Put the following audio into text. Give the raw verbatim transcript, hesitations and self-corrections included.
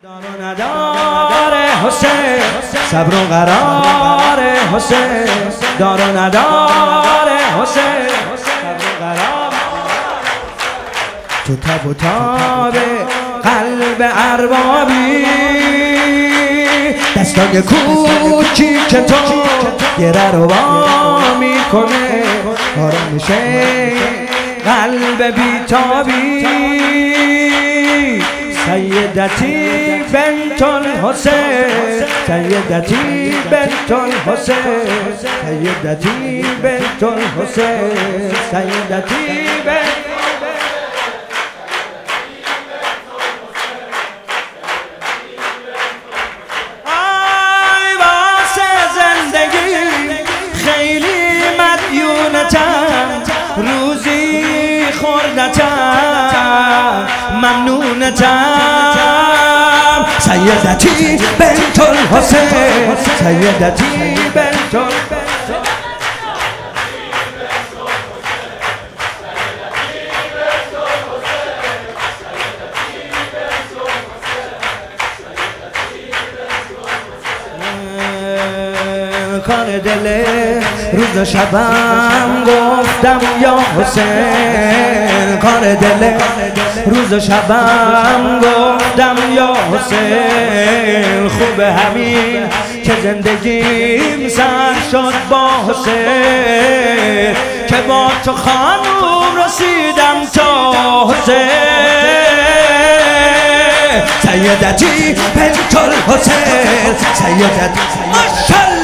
دار و ندار حسین، صبر و قرار حسین، دار و ندار حسین، صبر و قرار. تو تب و تاب قلب اربابی، دستای کوچی که تو گره رو با میکنه، آرامشه قلب بیتابی. سیدتی بنت الحسین، سیدتی بنت الحسین، سیدتی بنت الحسین، سیدتی بنت. آی واسه زندگی خیلی مدیونتم، روزی خوردتم ممنونتم. سیدتی بنت الحسین، سیدتی بنت الحسین. کار دل روز و شبم گفتم یا حسین، کار دل روز و شبم گفتم یا حسین. خوب همین که زندگیم سر شد با حسین، که با تو خانوم رسیدم تا حسین. سیدتی بنت الحسین، سیدتی ماشاءالله.